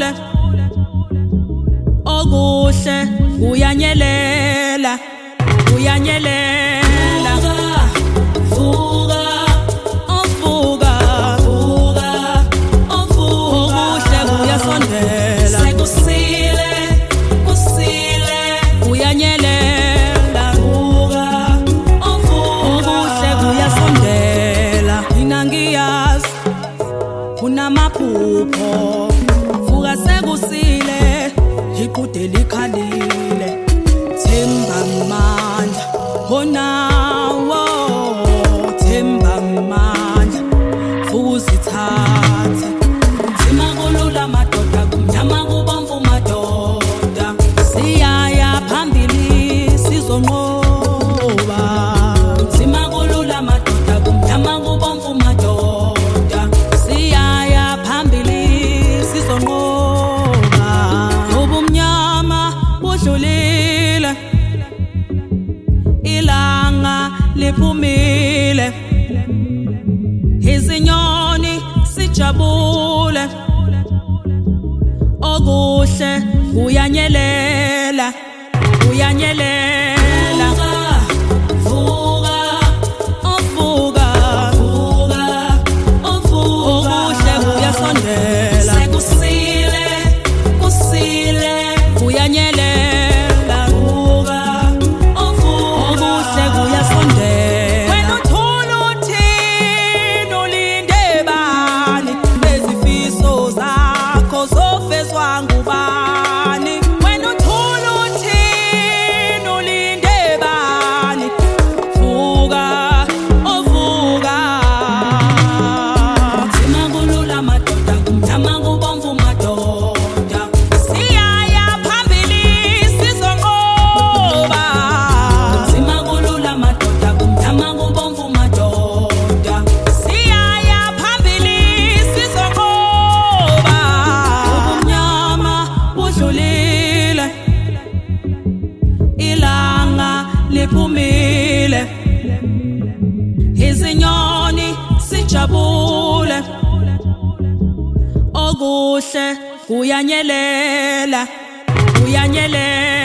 okuhle uyanyelela uyanyelela vuka ovuka vuka ovuka okuhle kuyasondela sekusile kusile uyanyelela vuka ovuka okuhle kuyasondela mina ngiyazi unamaphupho vuka sekusile iqude likhalile themba amandla honawo themba amandla fuzithathe simakulula madoda kumnyama kubomvu madoda siyaya phambili sizonqoba simakulula madoda kumnyama kubomvu madoda siyaya phambili sizonqoba ubumnyama budlulile ilanga liphumile izinyoni sijabule okuhle uyanyelela uyanyelela vuka ovuka vuka ovuka okuhle kuyasondela sekusile kusile uyanyelela vuka ovuka okuhle kuyasondela wena uthula uthini ulinde bani nezifiso zakho zofezwa ngubani wena uthula uthini ulinde bani vuka ovuka simakulula madoda kumnyama kubomvu madoda siyaya phambili sizonqoba simakulula madoda kumnyama kubomvu madoda siyaya phambili sizonqoba ubumnyama budlulile ilanga liphumile izinyoni sijabule okuhle uyanyelela uyanyelela